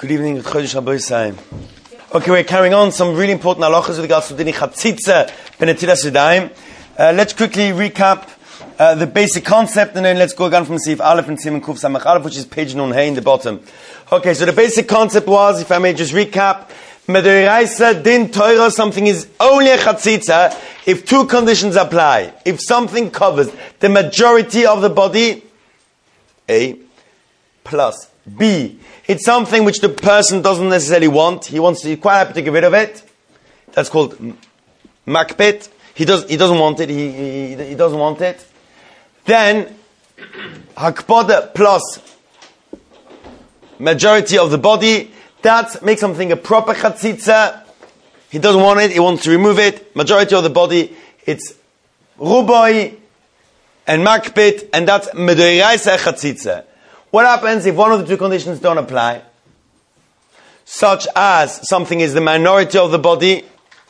Good evening, Chodesh Haba Yisayim. Okay, we're carrying on some really important halachas with regards to Dini Chatzitza Benetilas Yadayim. Let's quickly recap the basic concept, and then let's go again from Sif Aleph and Siman Kuf Samach Aleph, which is page Nun Hey in the bottom. Okay, so the basic concept was, if I may just recap, Mediraisa Din Torah, something is only a Chatzitza if two conditions apply. If something covers the majority of the body, A, plus B, it's something which the person doesn't necessarily want. He's quite happy to get rid of it. That's called makpit. He doesn't want it. He doesn't want it. Then hakpoda plus majority of the body. That makes something a proper chatzitza. He doesn't want it. He wants to remove it. Majority of the body. It's ruboy and makpit, and that's medoiraisa chatzitza. What happens if one of the two conditions don't apply? Such as something is the minority of the body,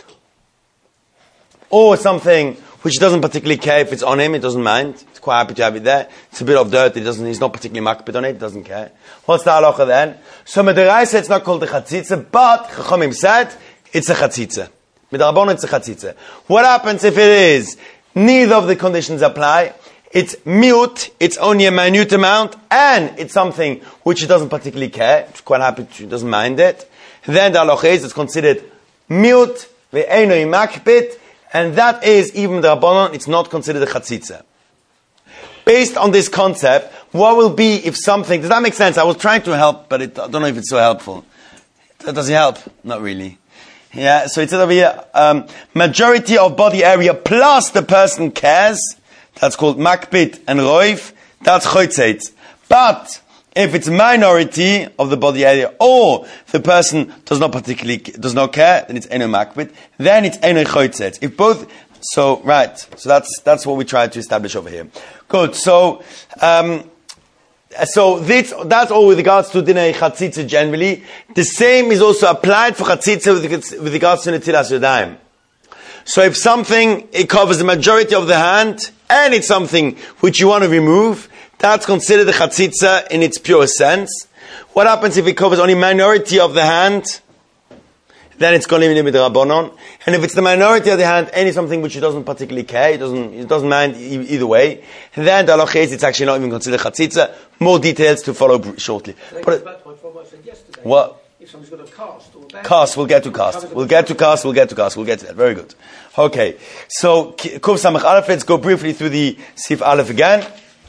or something which he doesn't particularly care if it's on him, he doesn't mind. He's quite happy to have it there. It's a bit of dirt, he's not particularly makpid on it, he doesn't care. What's the halacha then? So Mediraisa, it's not called a chatzitza, but Chachamim said it's a chatzitza. Midrabanan, it's a chatzitza. What happens if it is neither of the conditions apply? It's mute, it's only a minute amount, and it's something which he doesn't particularly care, he's quite happy, he doesn't mind it. Then the halacha is, it's considered mute, ve'enoi makpit, and that is, even the Rabbanon, it's not considered a chatzitza. Based on this concept, what will be if something, does that make sense? I was trying to help, but I don't know if it's so helpful. Does it help? Not really. Yeah, so it says over here, majority of body area plus the person cares, that's called makpit and roif. That's chotzeit. But if it's minority of the body area, or the person does not care, then it's eno makpit. Then it's eno chotzeit. If both, so right. So that's what we tried to establish over here. Good. So that's all with regards to dinei chatzitza generally. The same is also applied for chatzitza with regards to netilas yadayim. So if something, it covers the majority of the hand, and it's something which you want to remove, that's considered a chatzitza in its pure sense. What happens if it covers only minority of the hand? Then it's going to be midrabanan. And if it's the minority of the hand, and it's something which he doesn't particularly care, he doesn't mind either way, then the halacha is it's actually not even considered chatzitza. More details to follow shortly. But what? If somebody's got a cast or a cast, we'll get to cast. We'll get to that. Very good. Okay. So, Kuf Samach Aleph, let's go briefly through the Sif Aleph again.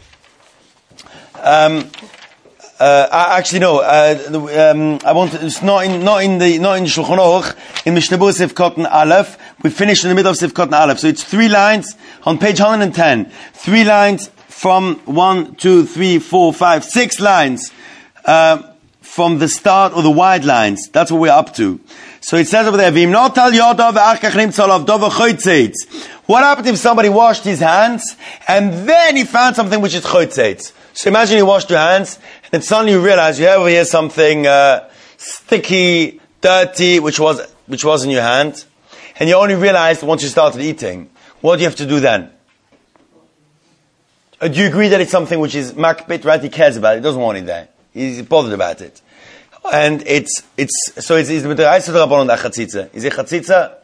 I want to, it's not in Shulchan Aruch, in Mishnah Berurah Sif Kotan Aleph. We finished in the middle of Sif Kotan Aleph. So it's 3 lines on page 110. 3 lines from 1, 2, 3, 4, 5, 6 lines, from the start, or the wide lines. That's what we're up to. So it says over there, what happened if somebody washed his hands, and then he found something which is chotzeit? So imagine you washed your hands, and then suddenly you realize you have over here something sticky, dirty, which was in your hand, and you only realized once you started eating. What do you have to do then? Do you agree that it's something which is makpit, right? He cares about it, he doesn't want it there. He's bothered about it. And it's the Mediraisa or the Rabbanon that chatzitza. Is it chatzitza?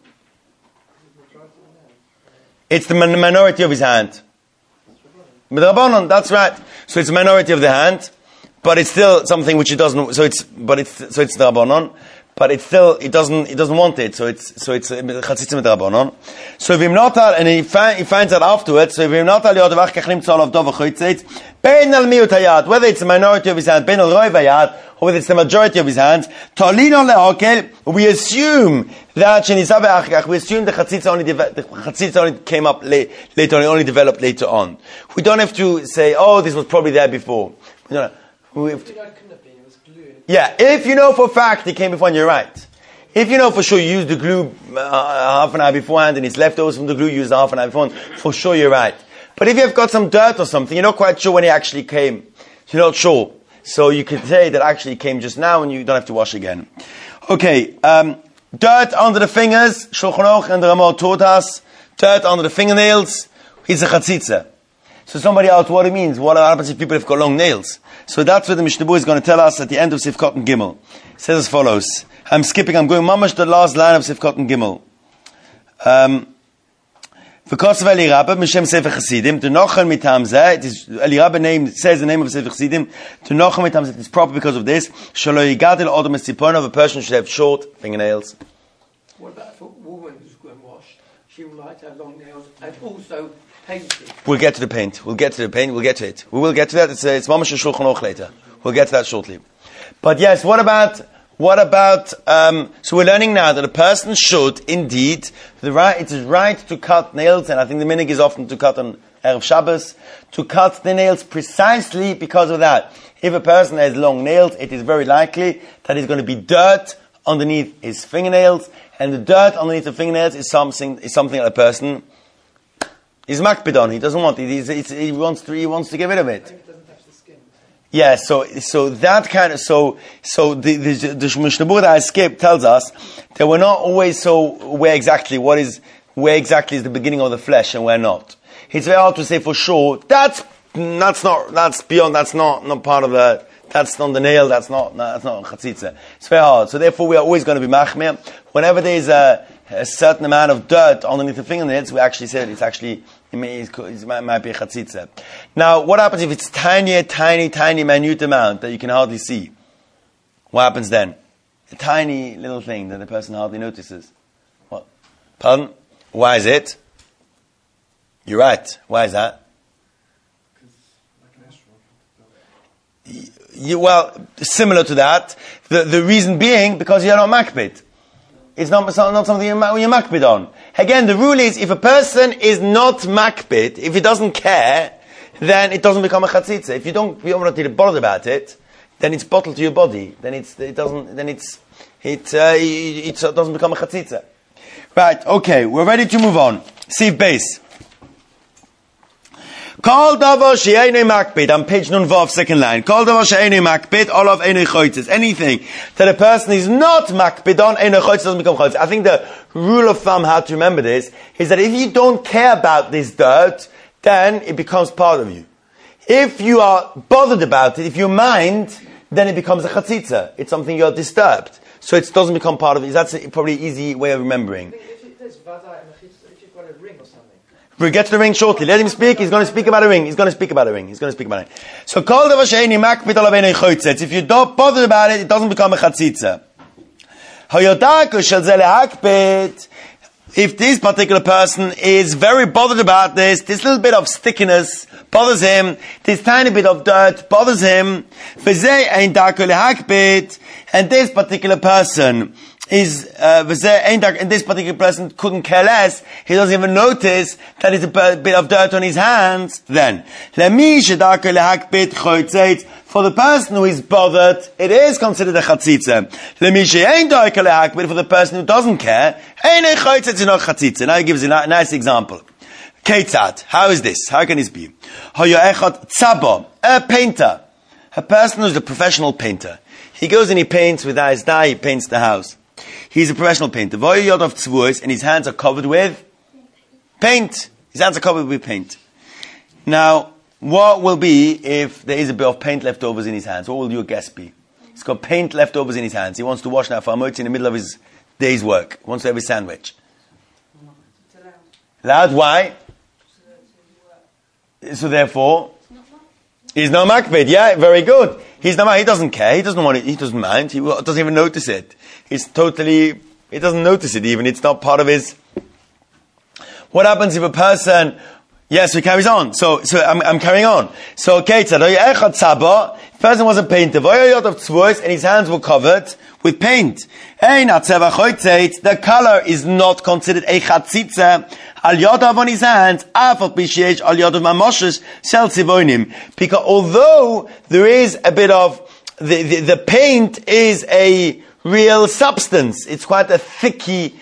It's the minority of his hand. Rabbanon, that's right. So it's the minority of the hand, but it's still something which he doesn't, so it's the Rabbanon, but it's still, he doesn't want it, so it's chatzitza mit Rabbanon. So if and he finds out afterwards, so if whether it's the minority of his hand, or whether it's the majority of his hands, we assume that the chatzitza only came up later on, only developed later on. We don't have to say, oh, this was probably there before. Yeah, if you know for a fact it came before, and you're right. If you know for sure you used the glue half an hour beforehand, and it's leftovers from the glue you used half an hour beforehand, for sure you're right. But if you've got some dirt or something, you're not quite sure when it actually came. You're not sure. So you could say that actually it came just now, and you don't have to wash again. Okay, dirt under the fingers, Shulchan Aruch and the Ramah taught us, dirt under the fingernails, is a chatzitza. So somebody asked what it means. What happens if people have got long nails? So that's what the Mishnah Berurah is going to tell us at the end of Sifkot and Gimel. It says as follows. I'm going mamash the last line of Sifkot and Gimel. Because of Eli Rabba, Mishem Sefer Chassidim, to Nochen mitam zeh, it is, Eli Rabba says the name of Sefer Chassidim, to Nochen mitam zeh, it is proper because of this, Shalo yigadil odom esipon, a person should have short fingernails. What about if a woman who's going to wash? She would like to have long nails and also painted. We'll get to the paint. We'll get to the paint. We'll get to it. We will get to that. It's Mamash Shulchan Aruch later. We'll get to that shortly. But yes, what about, so we're learning now that a person should indeed, it is right to cut nails, and I think the minhag is often to cut on Erev Shabbos, to cut the nails precisely because of that. If a person has long nails, it is very likely that there's going to be dirt underneath his fingernails, and the dirt underneath the fingernails is something that a person is makpid on. He doesn't want it. He wants to get rid of it. Yeah, so that kind of, so the Mishnah Berurah that I skipped tells us that we're not always where exactly is the beginning of the flesh and where not. It's very hard to say for sure, that's not part of that's not the nail, that's not chatzitza. It's very hard. So therefore we are always going to be machmir. Whenever there is a certain amount of dirt underneath the fingernails, we actually say that it might be a chatzitza. Now, what happens if it's tiny, minute amount that you can hardly see? What happens then? A tiny little thing that the person hardly notices. What? Pardon? Why is it? You're right. Why is that? Similar to that. The reason being, because you're not makbid. It's not something you're makbid on. Again, the rule is, if a person is not makbid, if he doesn't care, then it doesn't become a chatzitza. If you're not really bothered about it, then it's bottled to your body. Then it doesn't become a chatzitza. Right, okay, we're ready to move on. Siv base. Kol davar she'einu makbid, on page Nun Vav, second line. Kol davar she'einu makbid, olav einu choitzes. Anything that a person is not makbid on, einu choitzes, doesn't become choitzes. I think the rule of thumb, how to remember this, is that if you don't care about this dirt, then it becomes part of you. If you are bothered about it, if you mind, then it becomes a chatzitza. It's something you're disturbed. So it doesn't become part of it. That's probably an easy way of remembering. If there's vada and if you've got a ring or something. We'll get to the ring shortly. Let him speak. He's going to speak about a ring. So, kol davar she'einu makbid olav einu choitzes. If you're not bothered about it, it doesn't become a chatzitza. Hayodaku shel zeh lehakbid. If this particular person is very bothered about this little bit of stickiness bothers him, this tiny bit of dirt bothers him, v'zeh ein daku lehakbid, and this particular person and this particular person couldn't care less, he doesn't even notice that it's a bit of dirt on his hands, then for the person who is bothered, it is considered a chatzitza. For the person who doesn't care, it's not chatzitza. Now he gives a nice example. Ketzad, how is this? How can this be? A painter, a person who's a professional painter. He goes and he paints with his dye, he paints the house. He's a professional painter. And his hands are covered with paint. Now, what will be if there is a bit of paint leftovers in his hands? What will your guess be? He's got paint leftovers in his hands. He wants to wash now for Hamotzi in the middle of his day's work. He wants to have his sandwich. Loud? Why? So therefore, he's no makbid. Yeah, very good. He doesn't care. He doesn't want it. He doesn't mind. He doesn't even notice it. He doesn't notice it even. It's not part of his. What happens if a person, yes, he carries on. So I'm carrying on. So, the person was a painter, and his hands were covered with paint. The color is not considered a chatzitza al yodav on his hands, because although there is a bit of, the paint is a real substance. It's quite a thick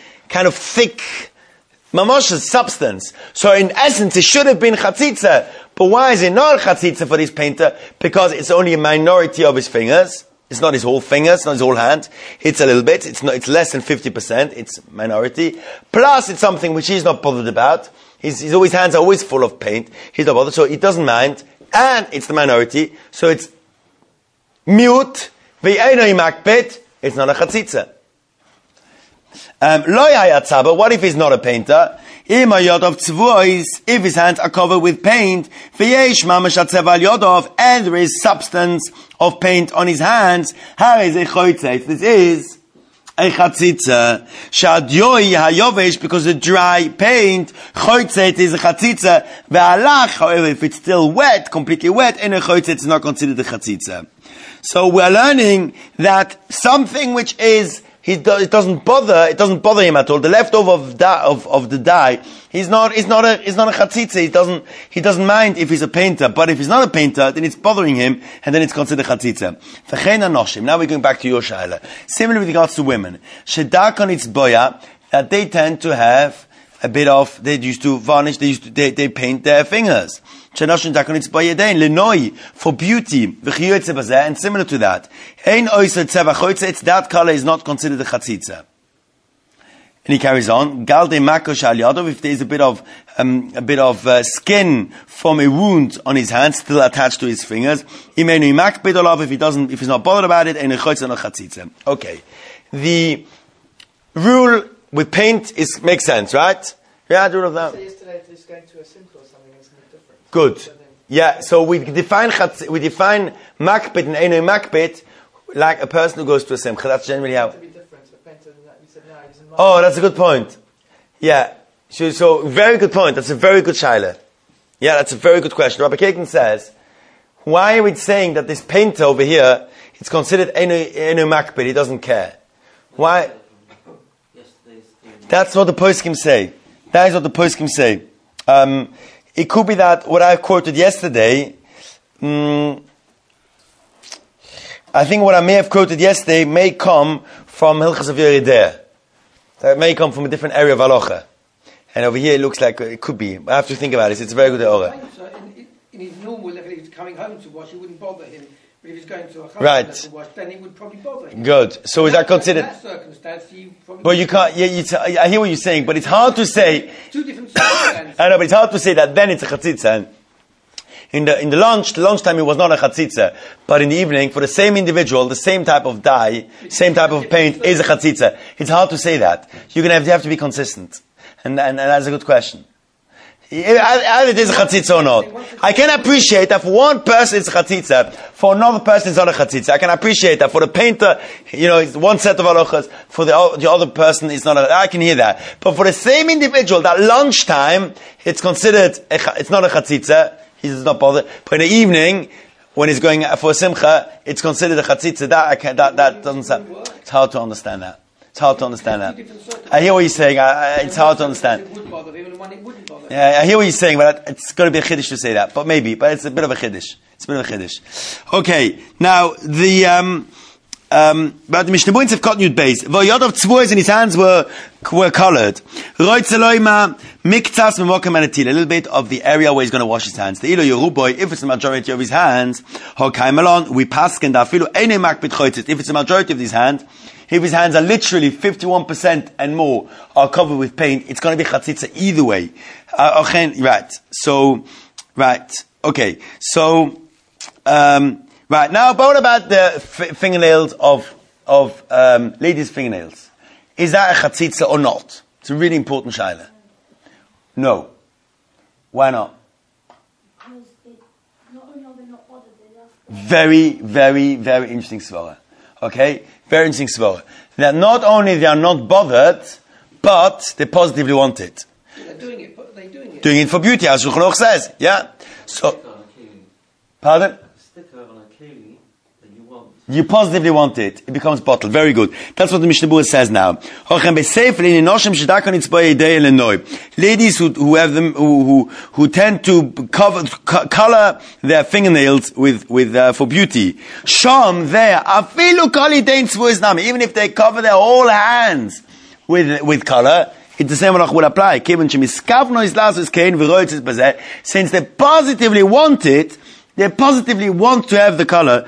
mamoshes substance. So in essence, it should have been chatzitza. But why is it not chatzitza for this painter? Because it's only a minority of his fingers. It's not his whole fingers, not his whole hand. It's a little bit. It's less than 50%. It's minority. Plus, it's something which he's not bothered about. his hands are always full of paint. He's not bothered, so he doesn't mind, and it's the minority, so it's mute, ve'enoi makbet, it's not a chatzitza. What if he's not a painter? If his hands are covered with paint, and there is substance of paint on his hands, this is a chatzitza. Because the dry paint, is a chatzitza. However, if it's still wet, completely wet, it's not considered a chatzitza. So we're learning that something which is it doesn't bother him at all. The leftover of the dye, he's not a chatzitza. He doesn't mind if he's a painter, but if he's not a painter, then it's bothering him, and then it's considered chatzitza. V'chein anoshim. Now we're going back to your shaila. Similar with regards to women, shedakon it's boya, that they tend to have a bit of, they used to varnish, they paint their fingers. For beauty, and similar to that. That color is not considered a chatzitza. And he carries on. If there is a bit of skin from a wound on his hand still attached to his fingers, if he's not bothered about it, okay. The rule with paint makes sense, right? Yeah, the rule of that. So yesterday, if he's going to a simple or something, isn't it different? Good. Yeah, so we define makbet and enoi makbet like a person who goes to a simcha. That's generally how. Oh, that's a good point. Yeah. So very good point. That's a very good shaila. Yeah, that's a very good question. Rabbi Kagan says, why are we saying that this painter over here, it's considered enoi makbet, he doesn't care? Why? That's what the poskim say. That is what the poskim say. It could be that what I quoted yesterday, I think what I may have quoted yesterday may come from Hilchas of Yerideh. That may come from a different area of halacha. And over here it looks like it could be. I have to think about it. It's a very good order. In his normal level, if he's coming home to wash, it wouldn't bother him. But if he's going to a right. to wash, then it would probably bother him. Good. So is that considered? In that circumstance, you probably. But you can't. Yeah, I hear what you're saying, but it's hard to say. Two different circumstances. I know, but it's hard to say that then it's a chatzitza. In the lunchtime, it was not a chatzitza, but in the evening, for the same individual, the same type of dye, same type of paint is a chatzitza. It's hard to say that. You have to be consistent, and that's a good question. Either it is a chatzitza or not. I can appreciate that for one person it's a chatzitza, for another person it's not a chatzitza. I can appreciate that for the painter, it's one set of halachas, for the other person it's not I can hear that. But for the same individual, that lunchtime, it's considered, it's not a chatzitza, he's not bothered. But in the evening, when he's going for a simcha, it's considered a chatzitza. That doesn't sound, it's hard to understand that. It's hard to understand that. I hear what you're saying. It's hard to understand. Yeah, I hear what you're saying, but it's going to be a chiddush to say that. But it's a bit of a chiddush. Okay, now but the Mishnah Boints have cotton yud base. V'yod of tzvuos in his hands were colored. Roitzeloima miktsas memokem anatil. A little bit of the area where he's going to wash his hands. The ilo yeruboy, if it's the majority of his hands, hokaimelon, we pasken da afilu eine makbit choitzit. If it's the majority of his hands, if his hands are literally 51% and more are covered with paint, it's going to be chatzitza either way. Right. Okay. So, right. Now, what about the fingernails of ladies' fingernails? Is that a chatzitza or not? It's a really important shaila. No. Why not? Because not only are they not bothered, very, very, very interesting svara. Okay? Very interesting svara. That not only they are not bothered, but they positively want it. They're doing it, but they're doing it. Doing it for beauty, as Shulchan Aruch says. Yeah? So, pardon? You positively want it. It becomes bottled. Very good. That's what the Mishnah Berurah says now. Ladies who have them, who tend to color their fingernails with for beauty. Sham there, even if they cover their whole hands with color, it's the same halach will apply. Since they positively want it, they positively want to have the color.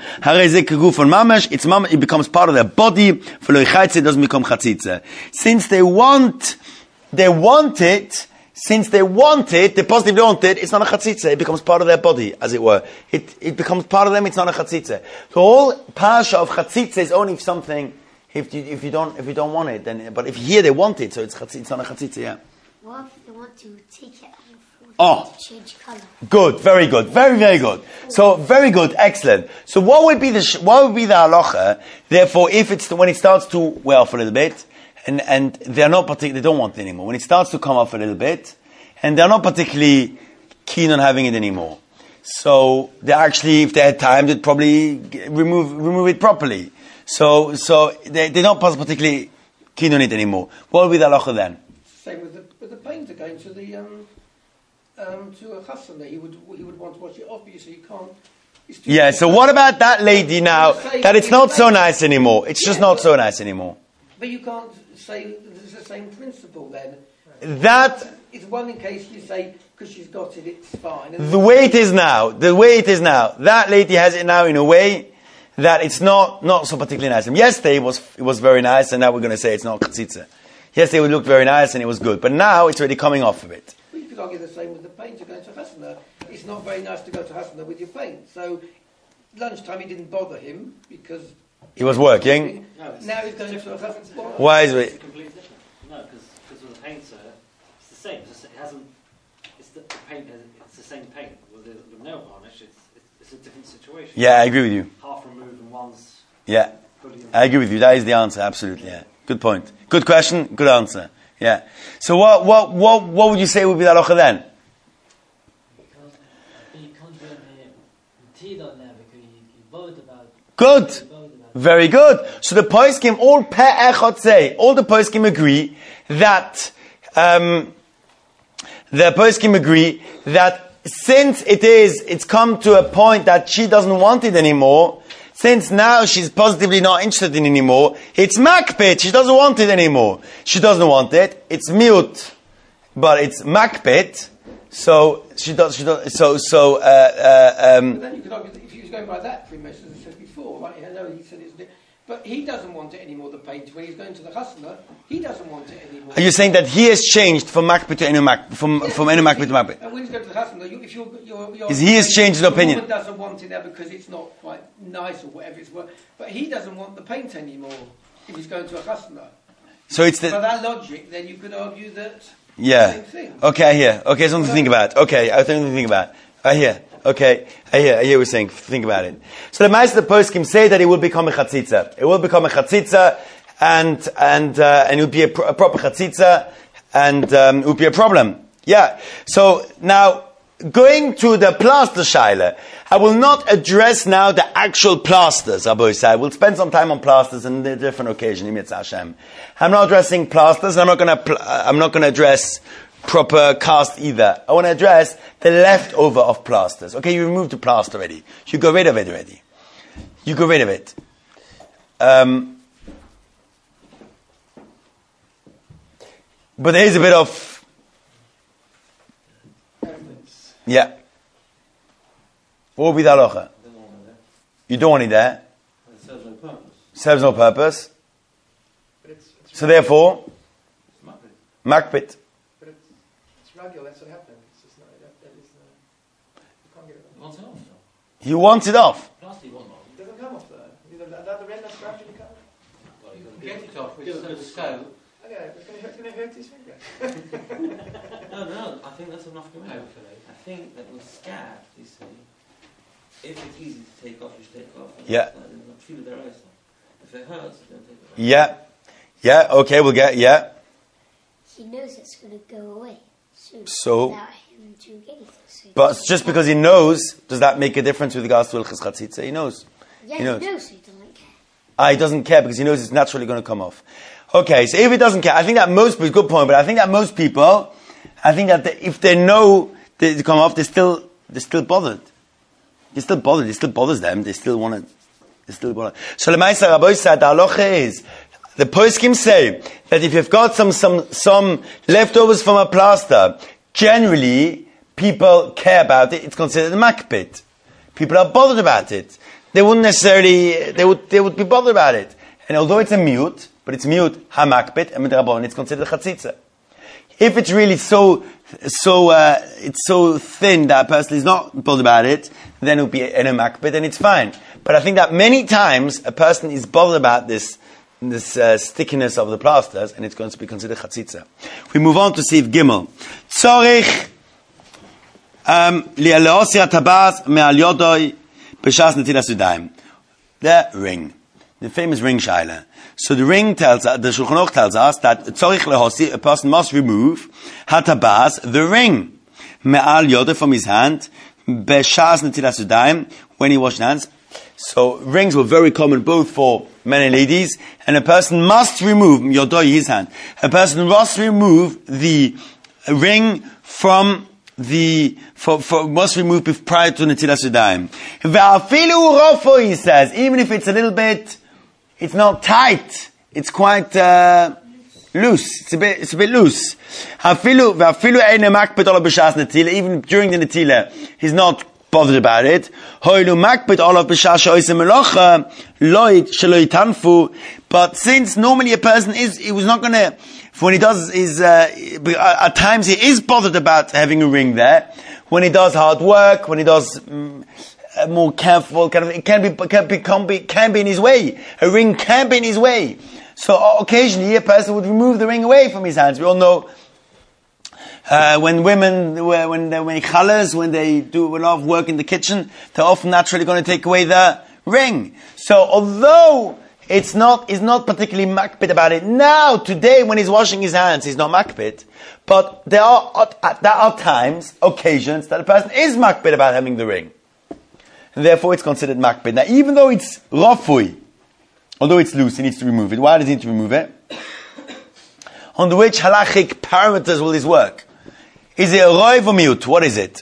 It becomes part of their body. It doesn't become chatzitza. Since they want it, since they want it, they positively want it, it's not a chatzitza. It becomes part of their body, as it were. It becomes part of them, it's not a chatzitza. So all parsha of chatzitza is only if something, if you don't want it, then, but if here they want it, so it's not a chatzitza, yeah. What if they want to take it off to change colour? Good, very good, very, very good. So, very good, excellent. So what would be the halacha, therefore, if when it starts to wear off a little bit, and they're not they don't want it anymore. When it starts to come off a little bit, and they're not particularly keen on having it anymore. So they actually, if they had time, they'd probably remove it properly. So they're not particularly keen on it anymore. What would be the halacha then? Same with the painter going to the to a chasana, he would want to wash it off. Obviously, you can't. Yeah. So what about that lady now? That it's not so nice anymore. It's just not so nice anymore. But you can't say it's the same principle then. That it's one in case you say because she's got it, it's fine. And the way it is now, that lady has it now in a way that it's not so particularly nice. And yesterday it was very nice, and now we're going to say it's not chatzitza. Yesterday it looked very nice and it was good, but now it's already coming off of it. Well, you could argue the same with the painter going to Hasana. It's not very nice to go to Hasana with your paint. So lunchtime it didn't bother him because he was working. No, now he's going to a Hasana. Why is It's it? completely different. No, because with a painter, it's the same. It hasn't. It's the paint. It's the same paint. With nail varnish, it's a different situation. Yeah, I agree with you. Half removed and one's Yeah, fully. I agree with you. That is the answer. Absolutely. Yeah. Good point. Good question. Good answer. Yeah. So what would you say would be the halacha then? You can't read on there because you bothered about it. Good. Very good. So the poskim all pe'echot say, all the poskim agree that since it's come to a point that she doesn't want it anymore, since now she's positively not interested in it anymore, it's makpit. She doesn't want it anymore. She doesn't want it. It's mute, but it's makpit. So she does. But then you could argue that if he was going by that premise, as I said before, right? I know he said it's. But he doesn't want it anymore, the paint. When he's going to the chasana, he doesn't want it anymore. Are you saying that he has changed from makpit to enu makpit, from enu makpit to makpit? And when he's going to the chasana, if you're He has changed his opinion. The woman doesn't want it now because it's not quite nice or whatever it's worth. But he doesn't want the paint anymore if he's going to a chasana. So it's By that logic, then you could argue that. yeah. Same thing. Okay, I hear. Okay, something to think about. Okay, I think to think about. I hear. Okay, I hear what you're saying. Think about it. So the Ma'aseh poskim say that it will become a chatzitza. It will become a chatzitza, and it will be a proper chatzitza, and it will be a problem. Yeah. So now, going to the plaster shaila, I will not address now the actual plasters, Abu Isai. We'll spend some time on plasters on a different occasion, Yitzhak Hashem. I'm not addressing plasters, and I'm not gonna address proper cast either. I want to address the leftover of plasters. Okay, you removed the plaster already. You got rid of it already. You got rid of it. But there is a bit of... Yeah. What would be the halacha? You don't want it there. It serves no purpose. Serves no purpose. But it's So therefore, It's makpit. makpit. But it's ragil, that's what happened. It's just not, that is, you can't get it He off. wants it off. He wants it off. Plastic won't off. It doesn't come off though. The red that's gradually come. Well, you can get it off with a scale. Okay, it's going to hurt his finger. No, I think that's enough to make. I think that with scab, you see, if it's easy to take off, you should take off. Yeah. Feel their eyes. If it hurts, you don't take it off. Yeah. Yeah, okay, we'll get, yeah. He knows it's going to go away soon. So- Without him doing anything. So But just because he knows, does that make a difference with regards to Ilchas Chatzitza? He knows. yeah, he knows. so he doesn't care. He doesn't care because he knows it's naturally going to come off. Okay, so if he doesn't care, I think that most people, good point, but I think that most people, if they know they come off, they're still bothered. It still bothers them, they still want it. So the Ma'aseh Rabbi said, the halacha is, the poskim say that if you've got some leftovers from a plaster, generally people care about it. It's considered a makpit. People are bothered about it. They wouldn't necessarily. They would be bothered about it. And although it's a mute, but it's mute hamakpit and midrabon, it's considered a chatzitza. If it's really it's so thin that a person is not bothered about it, then it'll be in a makbid and it's fine. But I think that many times a person is bothered about this stickiness of the plasters, and it's going to be considered chatzitza. We move on to Sif Gimel. Tzorich li'aleosir tabas me'al yodoi b'shas netilas yadayim. The ring. The famous ring shaila. So the ring tells us, the Shulchan Aruch tells us that tzorich lehosi, a person must remove hatabas, the ring, me'al yodoi, from his hand, b'shas netilas yadayim, when he washed hands. So rings were very common both for men and ladies, and a person must remove yodoi, his hand. A person must remove the ring from must remove prior to netilas yadayim. Ve'afilu rofo, he says, even if it's a little bit, it's not tight, it's quite loose. It's a bit loose. Even during the netila, he's not bothered about it. But since normally a person he was not gonna, when he does at times he is bothered about having a ring there. When he does hard work, when he does more careful, it can be in his way. A ring can be in his way. So occasionally a person would remove the ring away from his hands. We all know when challas, when they do a lot of work in the kitchen, they're often naturally going to take away the ring. So although he's not particularly makbid about it now, today when he's washing his hands, he's not makbid. But there are times, occasions, that a person is makbid about having the ring. And therefore it's considered makbid. Now even though it's rafui, although it's loose, he needs to remove it. Why does he need to remove it? Under which halachic parameters will this work? Is it a roiv or miut? What is it?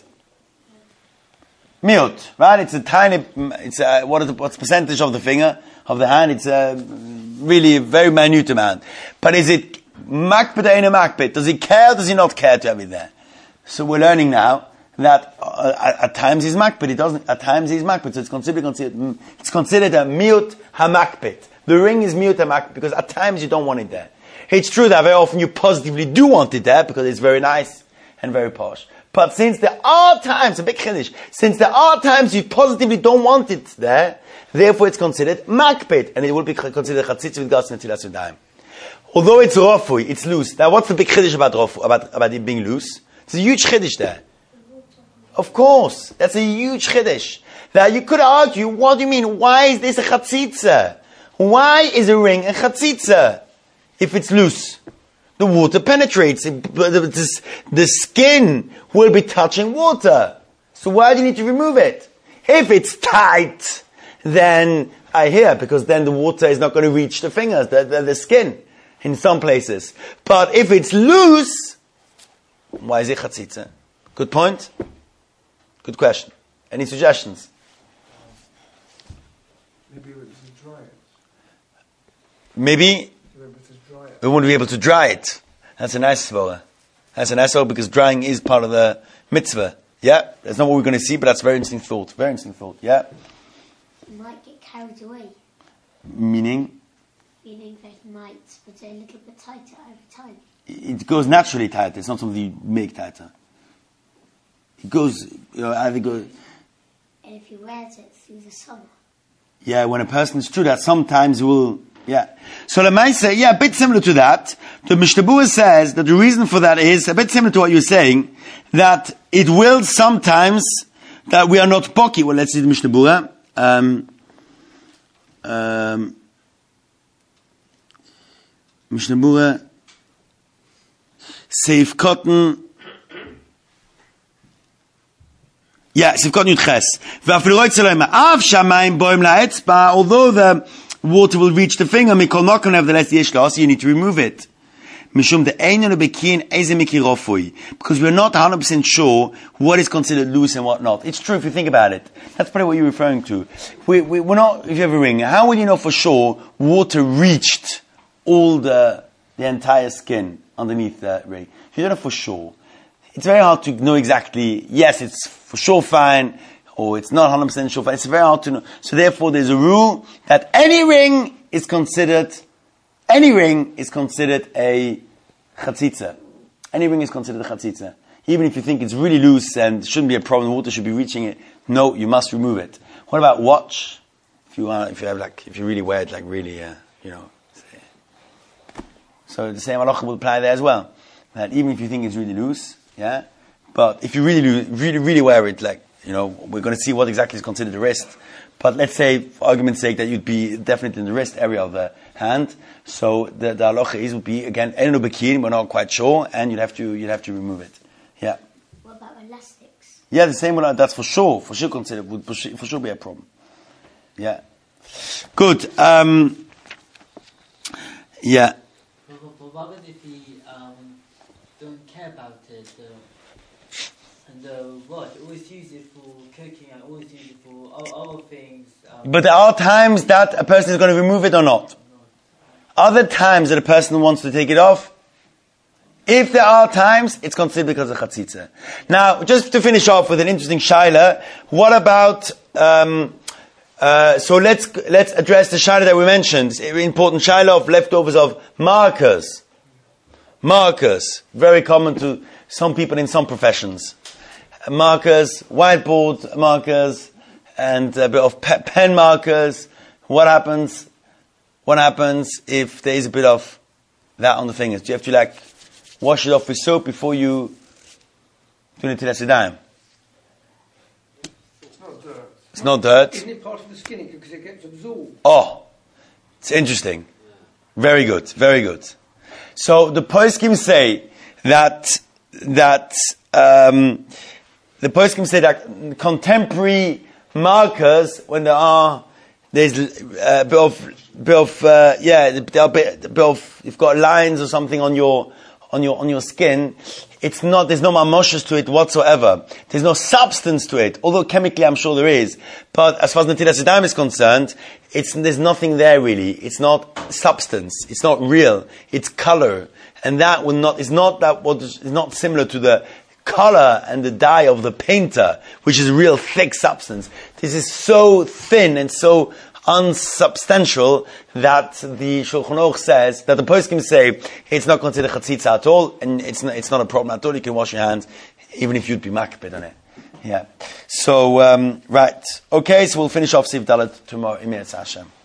Miut, right? It's a tiny, what's the percentage of the finger, of the hand? It's really a very minute amount. But is it makbid or ain't a makbid? Does he care or does he not care to have it there? So we're learning now that at times he's makbid, at times he's makbid, so it's considered a miut hamakbid. The ring is miut hamakbid, because at times you don't want it there. It's true that very often you positively do want it there, because it's very nice and very posh. But since there are times, a big chiddush, since there are times you positively don't want it there, therefore it's considered makbid, and it will be considered chatzitz with gas netilas yadayim. Although it's rafui, it's loose. Now what's the big chiddush about rafui, about it being loose? It's a huge chiddush there. Of course, that's a huge chiddush. Now you could argue, what do you mean? Why is this a chatzitza? Why is a ring a chatzitza if it's loose? The water penetrates. The skin will be touching water. So why do you need to remove it? If it's tight, then I hear, because then the water is not going to reach the fingers, the skin, in some places. But if it's loose, why is it chatzitza? Good point. Good question. Any suggestions? Maybe it was to dry it. Maybe we wouldn't be able to dry it. That's a nice svara. That's a nice svara, because drying is part of the mitzvah. Yeah? That's not what we're going to see, but that's a very interesting thought. Very interesting thought. Yeah? It might get carried away. Meaning? Meaning that it might get a little bit tighter over time. It goes naturally tighter. It's not something you make tighter. It goes, either goes. And if you wear it through the summer. Yeah, when a person is true that sometimes will, yeah. So the Maisa, a bit similar to that. The Mishnah Berurah says that the reason for that is a bit similar to what you're saying, that it will sometimes, that we are not pocky. Well, let's see the Mishnah Berurah. Mishnah Berurah, Seif Cotton, Sivkot Yud Ches. Although the water will reach the finger, nevertheless, you need to remove it. Because we're not 100% sure what is considered loose and what not. It's true if you think about it. That's probably what you're referring to. We're not, if you have a ring, how will you know for sure water reached all the entire skin underneath the ring? You don't know for sure. It's very hard to know exactly, yes, it's for sure fine, or it's not 100% sure fine. It's very hard to know. So therefore there's a rule that any ring is considered a chatzitza. Any ring is considered a chatzitza. Even if you think it's really loose and shouldn't be a problem, the water should be reaching it. No, you must remove it. What about watch? If you really wear it, like really, So the same halacha will apply there as well. That even if you think it's really loose, yeah, but if you really wear it, like, we're going to see what exactly is considered the wrist. But let's say, for argument's sake, that you'd be definitely in the wrist area of the hand. So the halacha would be, again, enu bekin, we're not quite sure, and you'd have to remove it. Yeah. What about elastics? Yeah, the same one. That's for sure considered, would for sure be a problem. Yeah. Good. Yeah. But what if he don't care about it? And the watch, always use it for cooking and always use it for other things. But there are times that a person is going to remove it or not. Other times that a person wants to take it off. If there are times, it's considered because of chatzitza. Now, just to finish off with an interesting shaila, what about? So let's address the shaila that we mentioned. It's an important shaila of leftovers of markers. Markers, very common to some people in some professions. Markers, whiteboard markers, and a bit of pen markers. What happens if there is a bit of that on the fingers? Do you have to wash it off with soap before you do Netilas Yadayim? It's not dirt. It's not dirt. Isn't it part of the skin because it gets absorbed? Oh, it's interesting. Very good, very good. So the poskim say that contemporary markers, when there's a bit of you've got lines or something on your skin, there's no mamoshes to it whatsoever. There's no substance to it, although chemically I'm sure there is. But as far as Netilas Yadayim is concerned, there's nothing there really. It's not substance. It's not real. It's color. And that is not similar to the color and the dye of the painter, which is real thick substance. This is so thin and so unsubstantial that the Shulchan Aruch says, that the poskim say, it's not considered chatzitza at all, and it's not a problem at all. You can wash your hands, even if you'd be makpid on it. Yeah. So, right. Okay, so we'll finish off Sif Dalet tomorrow, Emir Hashem.